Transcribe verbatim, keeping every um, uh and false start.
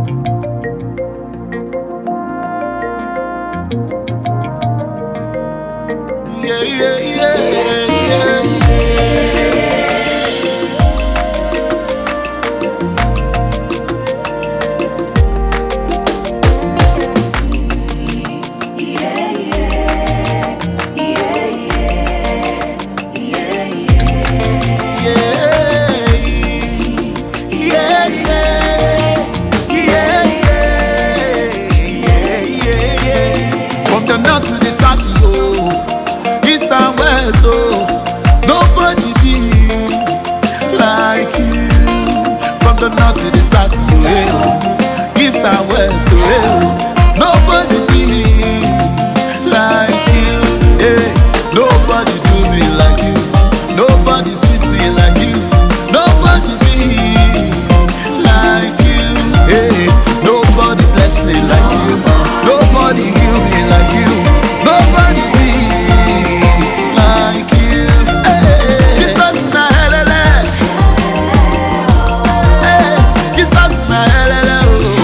Yeah, yeah, yeah, yeah, from the north to the south, yo, east and west, oh, nobody be like you. From the north to the south, yo, east and west, oh, nobody be like you. Hey, nobody do me like you. Nobody sweet me like you. Nobody be like you. Hey, nobody bless me like you. Nobody heal me like you. Nobody be like you. Hey, kiss us in the helele. Hey, kiss us in the helele.